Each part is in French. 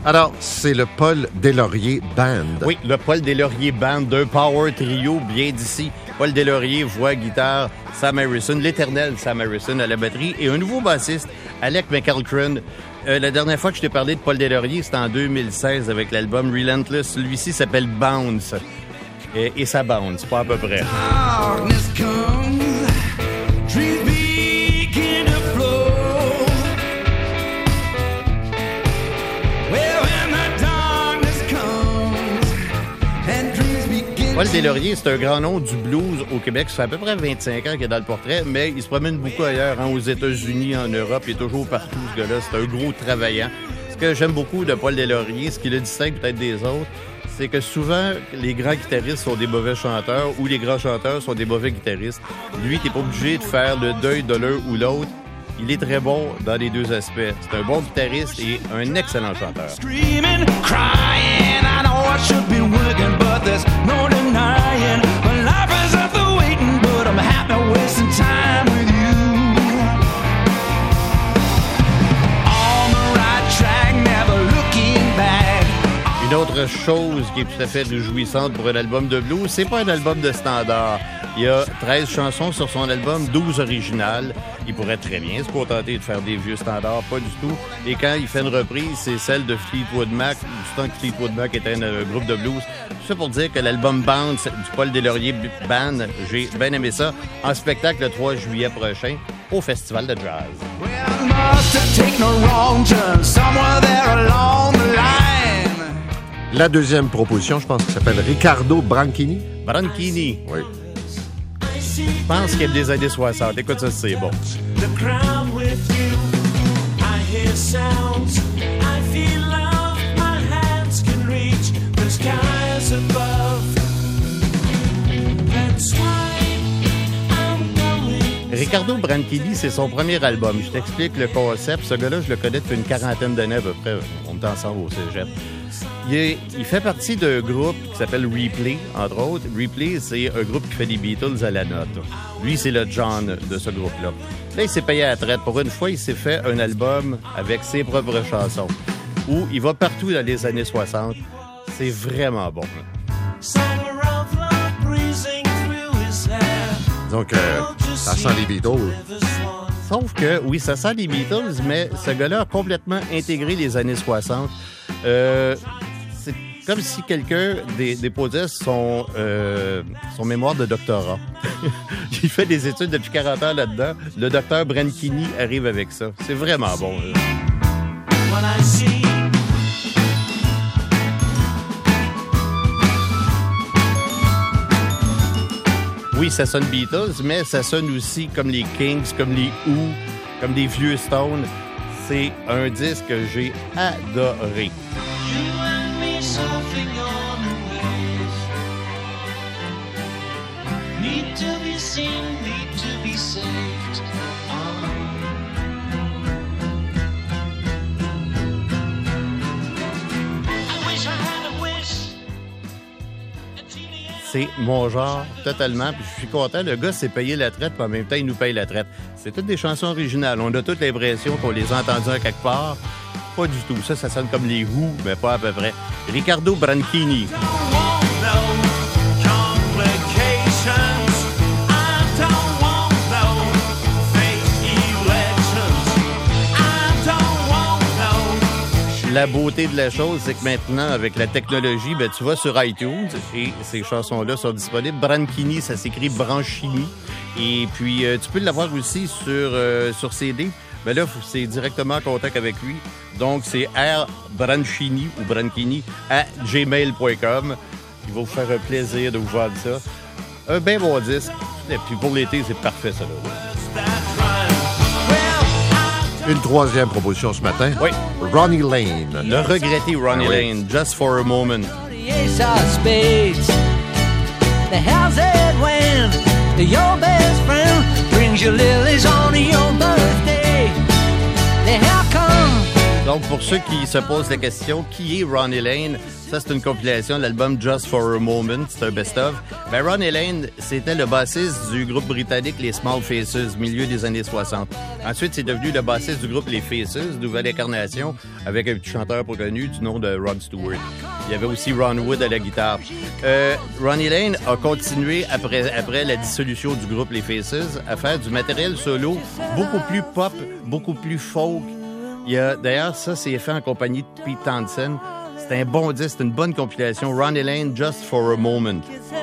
Alors, c'est le Paul Deslauriers Band. Oui, le Paul Deslauriers Band, d'un power trio bien d'ici. Paul Deslauriers, voix, guitare, Sam Harrison, l'éternel Sam Harrison à la batterie et un nouveau bassiste, Alec McAlcran. La dernière fois que je t'ai parlé de Paul Deslauriers, c'était en 2016 avec l'album Relentless. Celui-ci s'appelle Bounce. Et ça bounce, pas à peu près. Paul Deslauriers, c'est un grand nom du blues au Québec. Ça fait à peu près 25 ans qu'il est dans le portrait, mais il se promène beaucoup ailleurs, aux États-Unis, en Europe. Il est toujours partout, ce gars-là. C'est un gros travaillant. Ce que j'aime beaucoup de Paul Deslauriers, ce qui le distingue peut-être des autres, c'est que souvent, les grands guitaristes sont des mauvais chanteurs ou les grands chanteurs sont des mauvais guitaristes. Lui, t'es pas obligé de faire le deuil de l'un ou l'autre. Il est très bon dans les deux aspects. C'est un bon guitariste et un excellent chanteur. Screaming, crying, I know I should be working, but there's no denying. My life is up the waiting, but I'm happy wasting time with you. On the right track, never looking back. Une autre chose qui est tout à fait réjouissante pour un album de blues, c'est pas un album de standard. Il y a 13 chansons sur son album, 12 originales. Il pourrait très bien se contenter de faire des vieux standards, pas du tout. Et quand il fait une reprise, c'est celle de Fleetwood Mac, du temps que Fleetwood Mac était un groupe de blues. Tout ça pour dire que l'album Bounce du Paul Deslauriers Band, j'ai bien aimé ça, en spectacle le 3 juillet prochain au Festival de Jazz. La deuxième proposition, je pense, s'appelle Riccardo Branchini. Branchini. Oui. Je pense qu'il y a des années 60. Écoute ça, c'est bon. The crowd with you, I hear sounds, I feel love, my hands can reach the skies above. That's why I'm going. Riccardo Branchini, c'est son premier album. Je t'explique le concept. Ce gars-là, je le connais depuis une quarantaine d'années à peu près. On est ensemble au cégep. Il fait partie d'un groupe qui s'appelle Replay, entre autres. Replay, c'est un groupe qui fait des Beatles à la note. Lui, c'est le John de ce groupe-là. Là, il s'est payé à la traite. Pour une fois, il s'est fait un album avec ses propres chansons, où il va partout dans les années 60. C'est vraiment bon. Donc, ça sent les Beatles. Sauf que, oui, ça sent les Beatles, mais ce gars-là a complètement intégré les années 60. C'est comme si quelqu'un déposait son mémoire de doctorat. Il fait des études depuis 40 ans là-dedans. Le docteur Branchini arrive avec ça. C'est vraiment bon. Oui, ça sonne Beatles, mais ça sonne aussi comme les Kings, comme les Who, comme des vieux Stones. C'est un disque que j'ai adoré. C'est mon genre, totalement. Puis je suis content. Le gars s'est payé la traite, puis en même temps, il nous paye la traite. C'est toutes des chansons originales. On a toute l'impression qu'on les a entendues à quelque part. Pas du tout. Ça sonne comme les Who, mais pas à peu près. Riccardo Branchini. La beauté de la chose, c'est que maintenant, avec la technologie, ben, tu vas sur iTunes et ces chansons-là sont disponibles. Branchini, ça s'écrit Branchini. Et puis, tu peux l'avoir aussi sur CD. Mais là, c'est directement en contact avec lui. Donc, c'est rbranchini ou Branchini @gmail.com. Il va vous faire un plaisir de vous vendre ça. Un bien bon disque. Et puis, pour l'été, c'est parfait, ça, là. Une troisième proposition ce matin. Oui. Ronnie Lane. Le regretté Ronnie Lane, Just for a Moment. Your best friend brings you lilies on your birthday. How come? Donc, pour ceux qui se posent la question, qui est Ronnie Lane? Ça, c'est une compilation de l'album Just for a Moment. C'est un best-of. Ben, Ronnie Lane, c'était le bassiste du groupe britannique les Small Faces, milieu des années 60. Ensuite, c'est devenu le bassiste du groupe les Faces, nouvelle incarnation, avec un petit chanteur reconnu du nom de Rod Stewart. Il y avait aussi Ron Wood à la guitare. Ronnie Lane a continué, après la dissolution du groupe les Faces, à faire du matériel solo beaucoup plus pop, beaucoup plus folk. D'ailleurs, ça, c'est fait en compagnie de Pete Townshend. C'est un bon disque, c'est une bonne compilation. Ronnie Lane, Just for a Moment.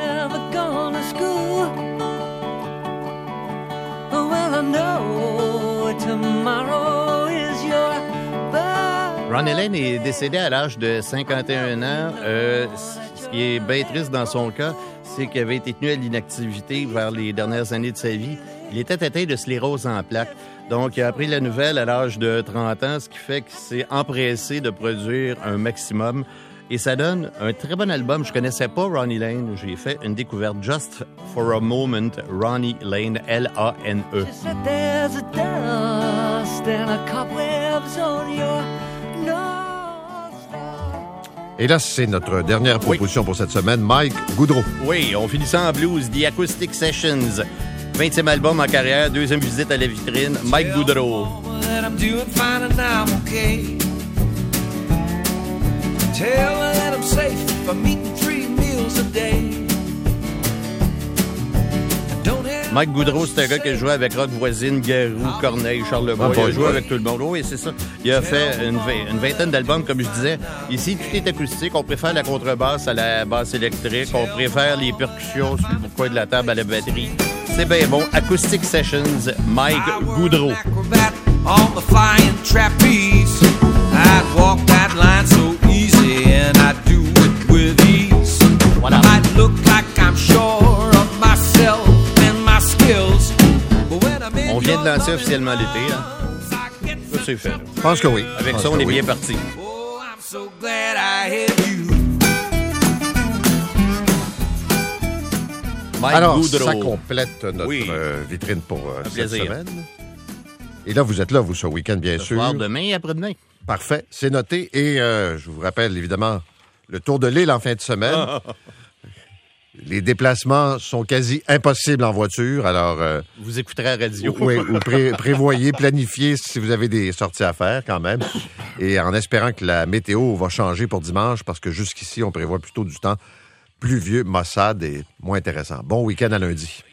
Ronnie Lane est décédé à l'âge de 51 ans. Ce qui est bien triste dans son cas, c'est qu'il avait été tenu à l'inactivité vers les dernières années de sa vie. Il était atteint de sclérose en plaques. Donc, il a appris la nouvelle à l'âge de 30 ans, ce qui fait qu'il s'est empressé de produire un maximum. Et ça donne un très bon album. Je connaissais pas Ronnie Lane. J'ai fait une découverte. Just for a Moment, Ronnie Lane, L-A-N-E. Et là, c'est notre dernière proposition pour cette semaine, Mike Goudreau. Oui, on finit ça en blues, The Acoustic Sessions. 20e album en carrière, deuxième visite à la vitrine, Mike Goudreau. Mike Goudreau, c'est un gars qui a joué avec Rock Voisine, Garou, Corneille, Charlebois. Il a joué avec tout le monde. Oui, c'est ça. Il a fait une vingtaine d'albums, comme je disais. Ici, tout est acoustique. On préfère la contrebasse à la basse électrique. On préfère les percussions sur le coin de la table à la batterie. C'est bien bon. Acoustic Sessions, Mike Goudreau. Voilà. On vient de lancer officiellement l'été. Hein? Ça, c'est fait. Je pense que oui. Avec ça, on est bien parti. Mike Alors, Goudreau. ça complète notre vitrine pour cette semaine. Et là, vous êtes là, vous, ce week-end, bien sûr. Ce soir, demain et après-demain. Parfait, c'est noté. Et je vous rappelle, évidemment, le Tour de l'île en fin de semaine. Les déplacements sont quasi impossibles en voiture, alors... vous écouterez à la radio. Oui, ou prévoyez, planifiez si vous avez des sorties à faire quand même. Et en espérant que la météo va changer pour dimanche, parce que jusqu'ici, on prévoit plutôt du temps pluvieux, maussade et moins intéressant. Bon week-end à lundi.